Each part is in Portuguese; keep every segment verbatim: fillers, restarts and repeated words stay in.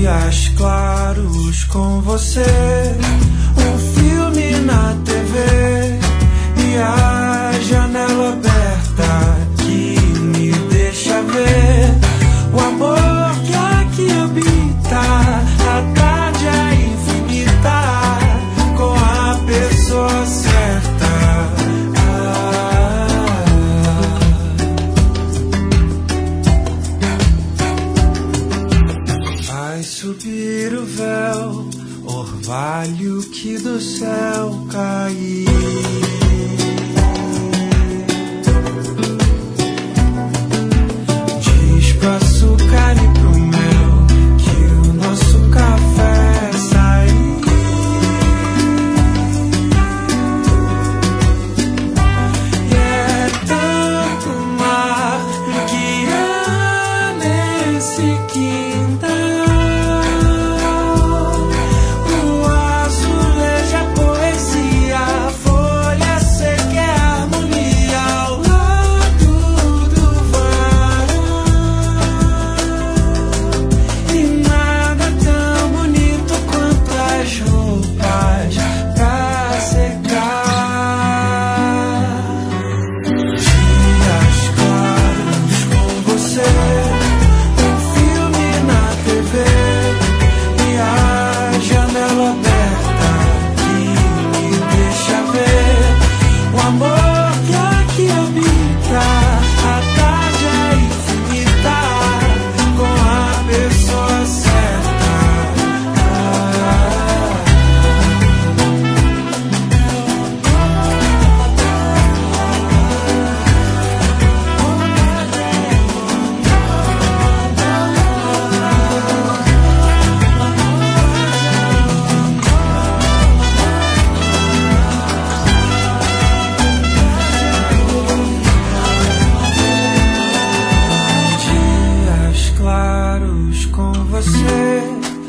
Dias claros com você, um filme na T V e a janela aberta que me deixa ver o amor que aqui habita. A tarde é infinita com a pessoa certa. Vai subir o véu, orvalho que do céu caiu. Diz pro açúcar e pro mel que o nosso café saiu. E é tanto mar que há nesse quintal.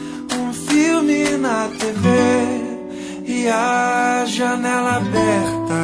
T V e a janela aberta